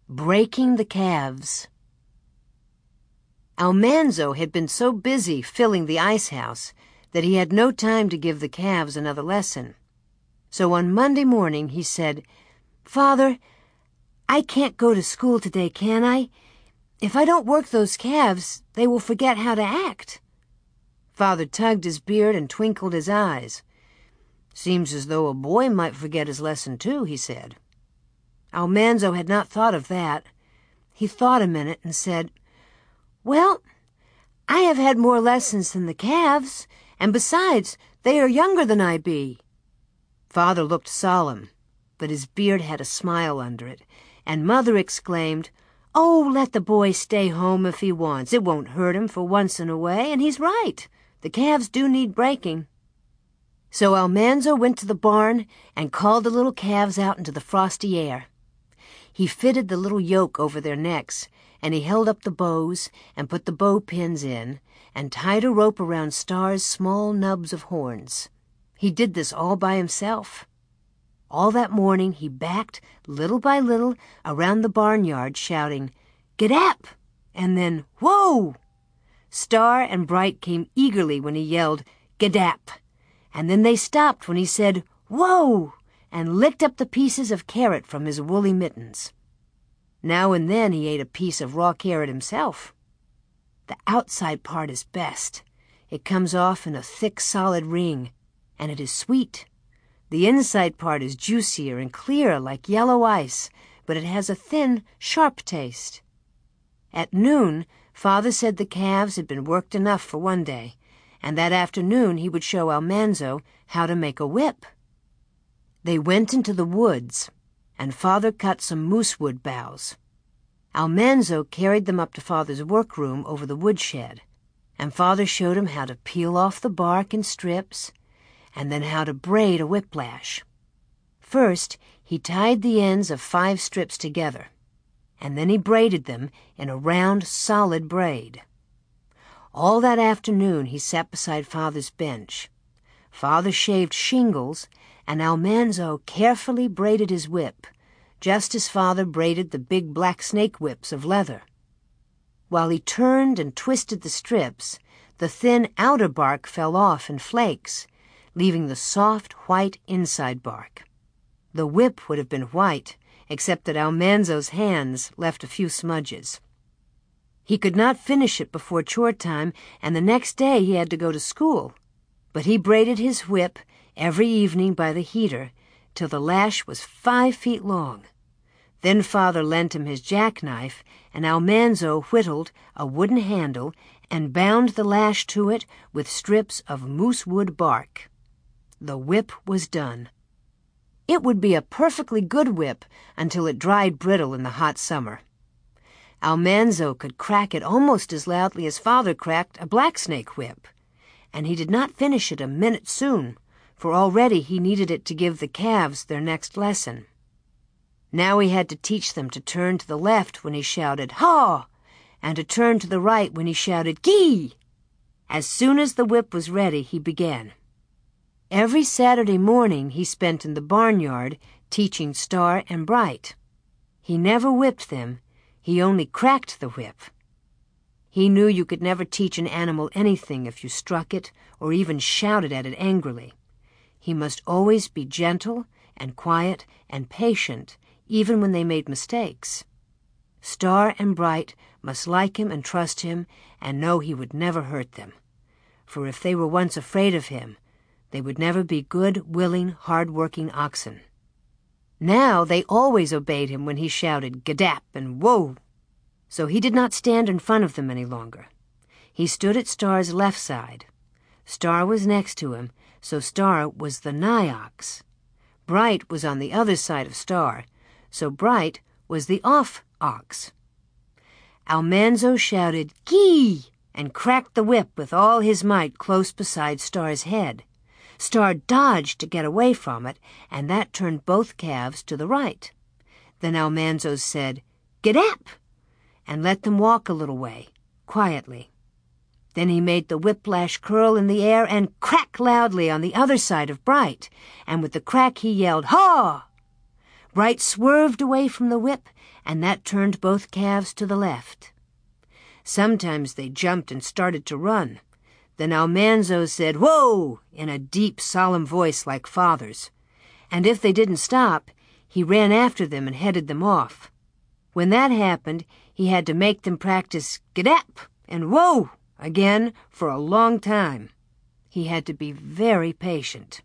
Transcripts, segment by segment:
Breaking the calves. Almanzo had been so busy filling the ice house that he had no time to give the calves another lesson. So on Monday morning he said, "Father, I can't go to school today, can I? If I don't work those calves, they will forget how to act." Father tugged his beard and twinkled his eyes. "Seems as though a boy might forget his lesson too," he said. Almanzo had not thought of that. He thought a minute and said, "Well, I have had more lessons than the calves, and besides, they are younger than I be." Father looked solemn, but his beard had a smile under it, and Mother exclaimed, "Oh, let the boy stay home if he wants. It won't hurt him for once in a way, and he's right. The calves do need breaking." So Almanzo went to the barn and called the little calves out into the frosty air. He fitted the little yoke over their necks, and he held up the bows and put the bow pins in and tied a rope around Star's small nubs of horns. He did this all by himself. All that morning he backed, little by little, around the barnyard, shouting, "Get-ap!" and then, "Whoa!" Star and Bright came eagerly when he yelled, "Get-ap!" and then they stopped when he said, "Whoa!" and licked up the pieces of carrot from his woolly mittens. Now and then he ate a piece of raw carrot himself. The outside part is best. It comes off in a thick, solid ring, and it is sweet. The inside part is juicier and clear like yellow ice, but it has a thin, sharp taste. At noon, Father said the calves had been worked enough for one day, and that afternoon he would show Almanzo how to make a whip. They went into the woods, and Father cut some moosewood boughs. Almanzo carried them up to Father's workroom over the woodshed, and Father showed him how to peel off the bark in strips, and then how to braid a whiplash. First, he tied the ends of 5 strips together, and then he braided them in a round, solid braid. All that afternoon he sat beside Father's bench. Father shaved shingles, and Almanzo carefully braided his whip, just as Father braided the big black snake whips of leather. While he turned and twisted the strips, the thin outer bark fell off in flakes, leaving the soft, white inside bark. The whip would have been white, except that Almanzo's hands left a few smudges. He could not finish it before chore time, and the next day he had to go to school. But he braided his whip every evening by the heater till the lash was 5 feet long. Then Father lent him his jackknife, and Almanzo whittled a wooden handle and bound the lash to it with strips of moosewood bark. The whip was done. It would be a perfectly good whip until it dried brittle in the hot summer. Almanzo could crack it almost as loudly as Father cracked a blacksnake whip, and he did not finish it a minute soon, for already he needed it to give the calves their next lesson. Now he had to teach them to turn to the left when he shouted, "Haw!" and to turn to the right when he shouted, "Gee!" As soon as the whip was ready, he began. Every Saturday morning he spent in the barnyard teaching Star and Bright. He never whipped them, he only cracked the whip. He knew you could never teach an animal anything if you struck it or even shouted at it angrily. He must always be gentle and quiet and patient, even when they made mistakes. Star and Bright must like him and trust him and know he would never hurt them. For if they were once afraid of him, they would never be good, willing, hard-working oxen. Now they always obeyed him when he shouted "Gadap" and "Whoa!" So he did not stand in front of them any longer. He stood at Star's left side. Star was next to him, so Star was the nigh ox. Bright was on the other side of Star, so Bright was the off ox. Almanzo shouted "Gee!" and cracked the whip with all his might close beside Star's head. Star dodged to get away from it, and that turned both calves to the right. Then Almanzo said, "Get-ap!" and let them walk a little way, quietly. Then he made the whiplash curl in the air and crack loudly on the other side of Bright, and with the crack he yelled, "Haw!" Bright swerved away from the whip, and that turned both calves to the left. Sometimes they jumped and started to run. Then Almanzo said, "Whoa!" in a deep, solemn voice like Father's. And if they didn't stop, he ran after them and headed them off. When that happened, he had to make them practice "Get-ap" and "Whoa" again for a long time. He had to be very patient.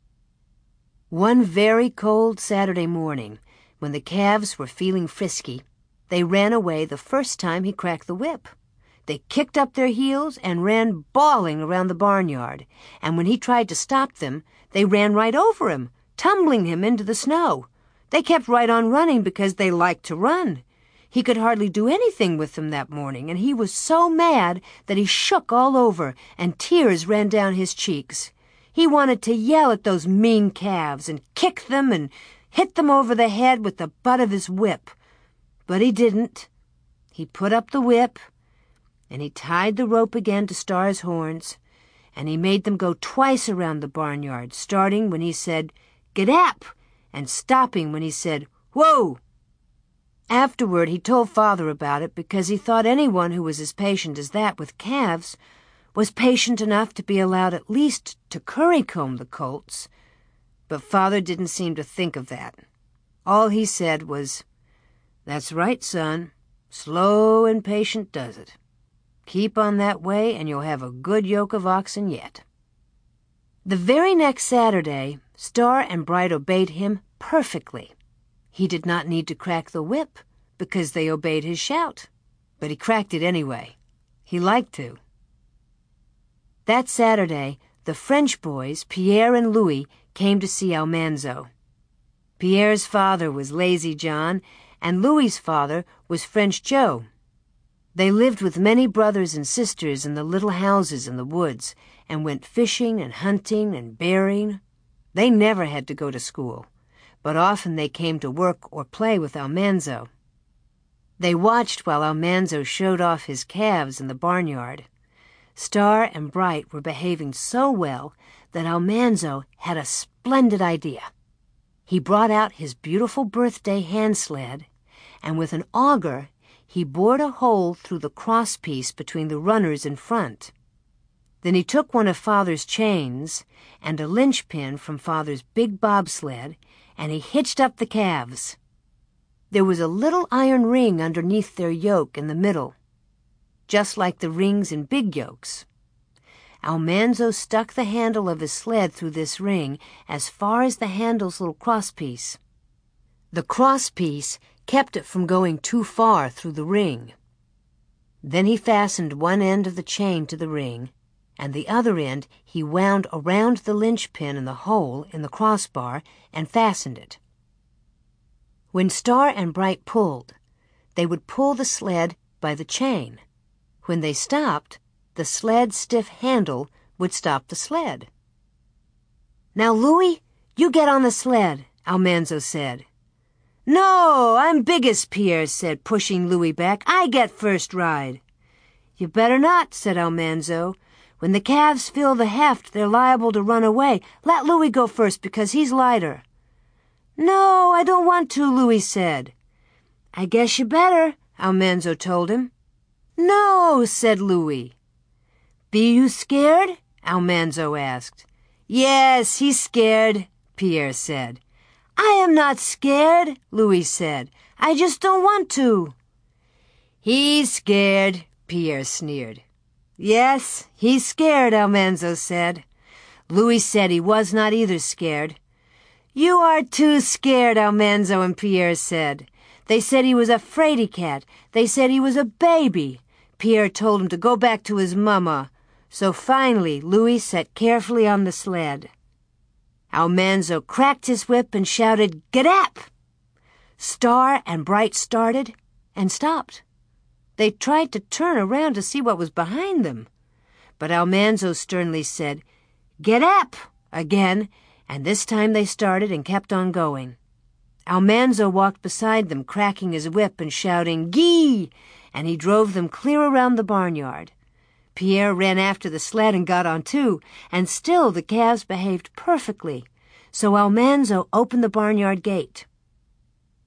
One very cold Saturday morning, when the calves were feeling frisky, they ran away the first time he cracked the whip. They kicked up their heels and ran bawling around the barnyard, and when he tried to stop them, they ran right over him, tumbling him into the snow. They kept right on running because they liked to run. He could hardly do anything with them that morning, and he was so mad that he shook all over, and tears ran down his cheeks. He wanted to yell at those mean calves and kick them and hit them over the head with the butt of his whip. But he didn't. He put up the whip, and he tied the rope again to Star's horns, and he made them go twice around the barnyard, starting when he said, "Get-ap," and stopping when he said, "Whoa." Afterward, he told Father about it because he thought anyone who was as patient as that with calves was patient enough to be allowed at least to currycomb the colts. But Father didn't seem to think of that. All he said was, "That's right, son. Slow and patient does it. Keep on that way and you'll have a good yoke of oxen yet." The very next Saturday, Star and Bright obeyed him perfectly. He did not need to crack the whip because they obeyed his shout, but he cracked it anyway. He liked to. That Saturday, the French boys, Pierre and Louis, came to see Almanzo. Pierre's father was Lazy John, and Louis's father was French Joe. They lived with many brothers and sisters in the little houses in the woods, and went fishing and hunting and berrying. They never had to go to school, but often they came to work or play with Almanzo. They watched while Almanzo showed off his calves in the barnyard. Star and Bright were behaving so well that Almanzo had a splendid idea. He brought out his beautiful birthday hand sled, and with an auger, he bored a hole through the crosspiece between the runners in front. Then he took one of Father's chains and a linchpin from Father's big bobsled, and he hitched up the calves. There was a little iron ring underneath their yoke in the middle, just like the rings in big yokes. Almanzo stuck the handle of his sled through this ring as far as the handle's little crosspiece. The crosspiece kept it from going too far through the ring. Then he fastened one end of the chain to the ring, and the other end he wound around the linchpin in the hole in the crossbar and fastened it. When Star and Bright pulled, they would pull the sled by the chain. When they stopped, the sled's stiff handle would stop the sled. "Now, Louis, you get on the sled," Almanzo said. "No, I'm biggest," Pierre said, pushing Louis back. "I get first ride." "You better not," said Almanzo. "When the calves feel the heft, they're liable to run away. Let Louis go first because he's lighter." "No, I don't want to," Louis said. "I guess you better," Almanzo told him. "No," said Louis. "Be you scared?" Almanzo asked. "Yes, he's scared," Pierre said. "I am not scared," Louis said. "I just don't want to." "He's scared," Pierre sneered. "Yes, he's scared," Almanzo said. Louis said he was not either scared. "You are too scared," Almanzo and Pierre said. They said he was a fraidy-cat. They said he was a baby. Pierre told him to go back to his mama. So finally, Louis sat carefully on the sled. Almanzo cracked his whip and shouted, "Get-ap!" Star and Bright started and stopped. They tried to turn around to see what was behind them. But Almanzo sternly said, "Get-ap!" again, and this time they started and kept on going. Almanzo walked beside them, cracking his whip and shouting, "Gee!" and he drove them clear around the barnyard. Pierre ran after the sled and got on too, and still the calves behaved perfectly. So Almanzo opened the barnyard gate.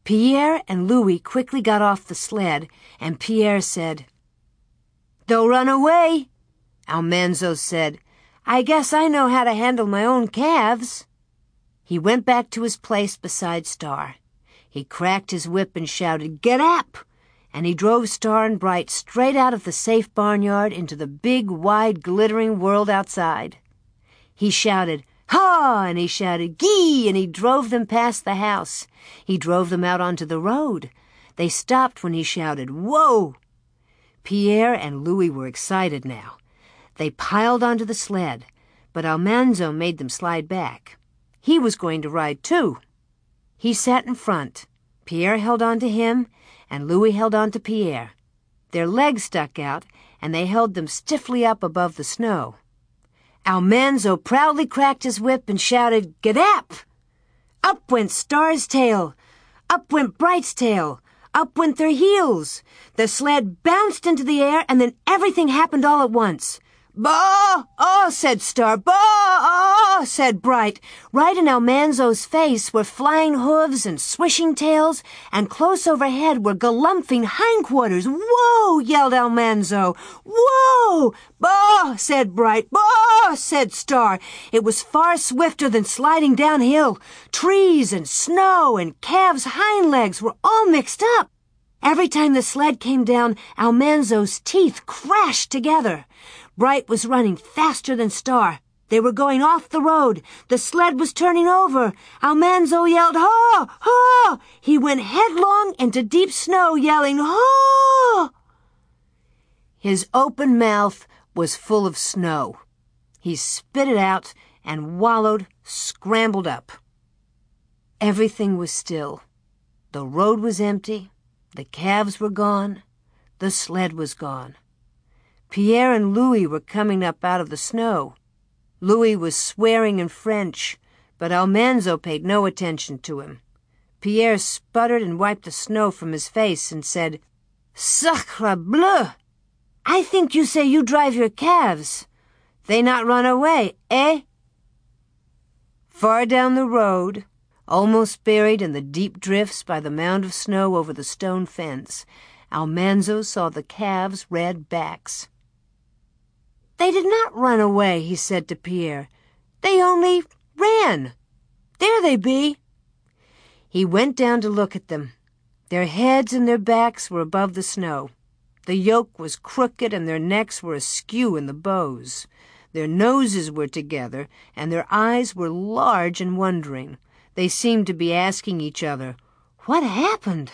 Pierre and Louis quickly got off the sled, and Pierre said, "Don't run away." Almanzo said, "I guess I know how to handle my own calves." He went back to his place beside Star. He cracked his whip and shouted, "Get up!" And he drove Star and Bright straight out of the safe barnyard into the big, wide, glittering world outside. He shouted, "Ha!" and he shouted, "Gee!" and he drove them past the house. He drove them out onto the road. They stopped when he shouted, "Whoa!" Pierre and Louis were excited now. They piled onto the sled, but Almanzo made them slide back. He was going to ride too. He sat in front. Pierre held on to him, and Louis held on to Pierre. Their legs stuck out, and they held them stiffly up above the snow. Almanzo proudly cracked his whip and shouted, "Gadap!" Up went Star's tail. Up went Bright's tail. Up went their heels. The sled bounced into the air, and then everything happened all at once. "Baa! Oh!" said Star. "Baa! Oh!" said Bright. Right in Almanzo's face were flying hooves and swishing tails, and close overhead were galumphing hindquarters. "Whoa!" yelled Almanzo. "Whoa!" "Baa!" said Bright. "Baa!" said Star. It was far swifter than sliding downhill. Trees and snow and calves' hind legs were all mixed up. Every time the sled came down, Almanzo's teeth crashed together. Bright was running faster than Star. They were going off the road. The sled was turning over. Almanzo yelled, "Haw! Haw!" He went headlong into deep snow, yelling, "Haw!" His open mouth was full of snow. He spit it out and wallowed, scrambled up. Everything was still. The road was empty. The calves were gone. The sled was gone. Pierre and Louis were coming up out of the snow. Louis was swearing in French, but Almanzo paid no attention to him. Pierre sputtered and wiped the snow from his face and said, "Sacre bleu! I think you say you drive your calves. They not run away, eh?" Far down the road, almost buried in the deep drifts by the mound of snow over the stone fence, Almanzo saw the calves' red backs. "They did not run away," he said to Pierre. "They only ran. There they be." He went down to look at them. Their heads and their backs were above the snow. The yoke was crooked and their necks were askew in the bows. Their noses were together and their eyes were large and wondering. They seemed to be asking each other, "What happened?"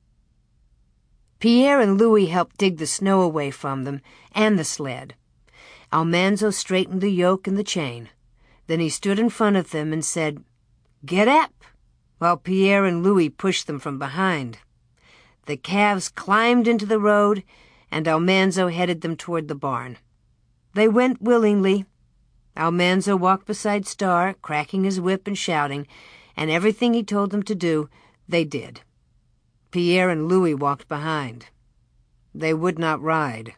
Pierre and Louis helped dig the snow away from them and the sled. Almanzo straightened the yoke and the chain. Then he stood in front of them and said, "Get up," while Pierre and Louis pushed them from behind. The calves climbed into the road, and Almanzo headed them toward the barn. They went willingly. Almanzo walked beside Star, cracking his whip and shouting, and everything he told them to do, they did. Pierre and Louis walked behind. They would not ride.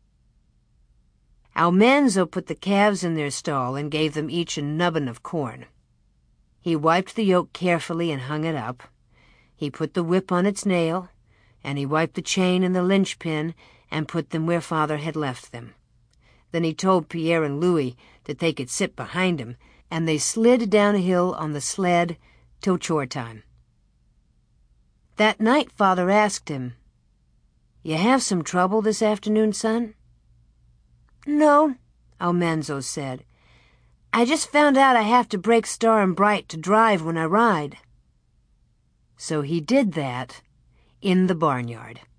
Almanzo put the calves in their stall and gave them each a nubbin of corn. He wiped the yoke carefully and hung it up. He put the whip on its nail, and he wiped the chain and the linchpin and put them where Father had left them. Then he told Pierre and Louis that they could sit behind him, and they slid downhill on the sled till chore time. That night Father asked him, "You have some trouble this afternoon, son?" "No," Almanzo said. "I just found out I have to break Star and Bright to drive when I ride." So he did that in the barnyard.